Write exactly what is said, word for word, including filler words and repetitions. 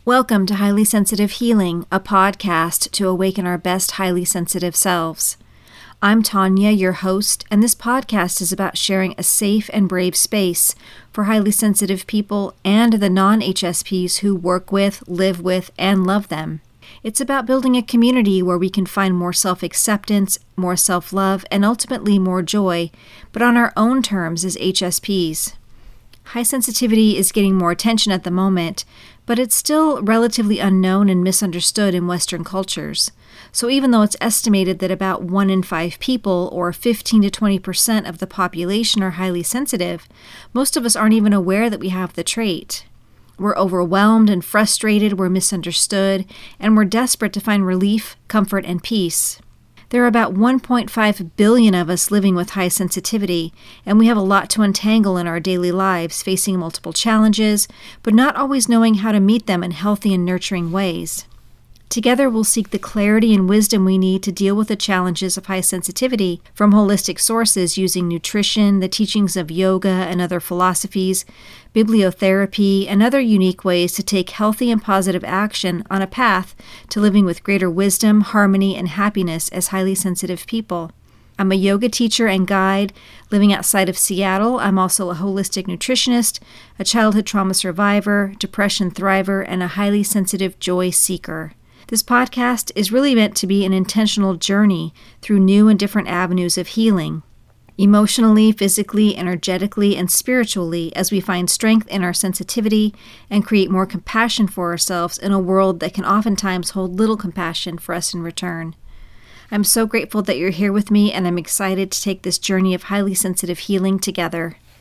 Welcome to Highly Sensitive Healing, a podcast to awaken our best highly sensitive selves. I'm Tanya, your host, and this podcast is about sharing a safe and brave space for highly sensitive people and the non-H S Ps who work with, live with, and love them. It's about building a community where we can find more self-acceptance, more self-love, and ultimately more joy, but on our own terms as H S Ps. High sensitivity is getting more attention at the moment, but it's still relatively unknown and misunderstood in Western cultures. So even though it's estimated that about one in five people, or fifteen to twenty percent of the population, are highly sensitive, most of us aren't even aware that we have the trait. We're overwhelmed and frustrated, we're misunderstood, and we're desperate to find relief, comfort, and peace. There are about one point five billion of us living with high sensitivity, and we have a lot to untangle in our daily lives, facing multiple challenges, but not always knowing how to meet them in healthy and nurturing ways. Together, we'll seek the clarity and wisdom we need to deal with the challenges of high sensitivity from holistic sources using nutrition, the teachings of yoga and other philosophies, bibliotherapy, and other unique ways to take healthy and positive action on a path to living with greater wisdom, harmony, and happiness as highly sensitive people. I'm a yoga teacher and guide living outside of Seattle. I'm also a holistic nutritionist, a childhood trauma survivor, depression thriver, and a highly sensitive joy seeker. This podcast is really meant to be an intentional journey through new and different avenues of healing, emotionally, physically, energetically, and spiritually, as we find strength in our sensitivity and create more compassion for ourselves in a world that can oftentimes hold little compassion for us in return. I'm so grateful that you're here with me, and I'm excited to take this journey of highly sensitive healing together.